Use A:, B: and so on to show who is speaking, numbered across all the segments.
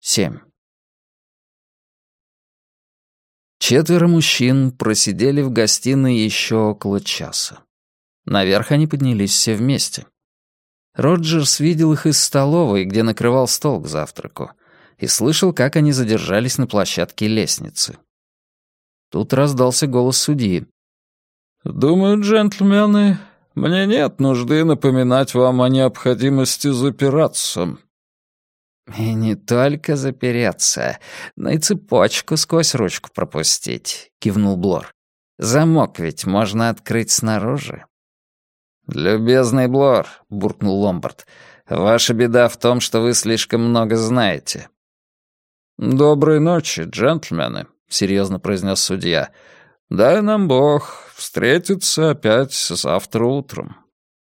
A: 7. Четверо мужчин просидели в гостиной еще около часа. Наверх они поднялись все вместе. Роджерс видел их из столовой, где накрывал стол к завтраку, и слышал, как они задержались на площадке лестницы. Тут раздался голос судьи.
B: «Думаю, джентльмены, мне нет нужды напоминать вам о необходимости запираться».
A: «И не только запереться, но и цепочку сквозь ручку пропустить», — кивнул Блор. «Замок ведь можно открыть снаружи». «Любезный Блор», — буркнул Ломбард, — «ваша беда в том, что вы слишком много знаете».
B: «Доброй ночи, джентльмены», — серьезно произнес судья. «Дай нам Бог встретиться опять завтра утром».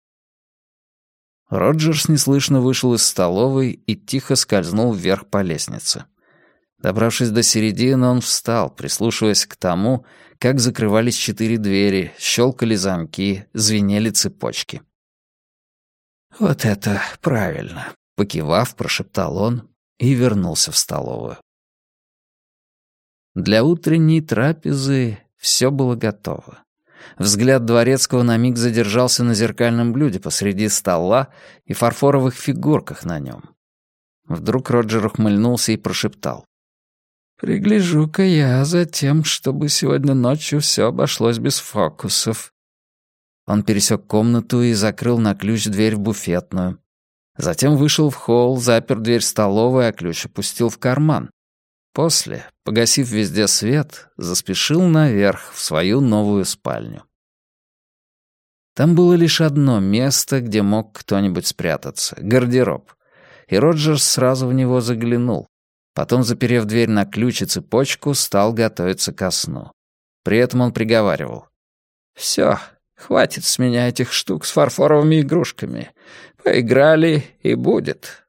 A: Роджерс неслышно вышел из столовой и тихо скользнул вверх по лестнице. Добравшись до середины, он встал, прислушиваясь к тому, как закрывались 4 двери, щелкали замки, звенели цепочки. «Вот это правильно», — покивав, прошептал он и вернулся в столовую. Для утренней трапезы все было готово. Взгляд дворецкого на миг задержался на зеркальном блюде посреди стола и фарфоровых фигурках на нем. Вдруг Роджер ухмыльнулся и прошептал. «Пригляжу-ка я за тем, чтобы сегодня ночью все обошлось без фокусов». Он пересек комнату и закрыл на ключ дверь в буфетную. Затем вышел в холл, запер дверь столовой, а ключ опустил в карман. После, погасив везде свет, заспешил наверх, в свою новую спальню. Там было лишь одно место, где мог кто-нибудь спрятаться — гардероб. И Роджерс сразу в него заглянул. Потом, заперев дверь на ключ и цепочку, стал готовиться ко сну. При этом он приговаривал. «Всё, хватит с меня этих штук с фарфоровыми игрушками. Поиграли, и будет.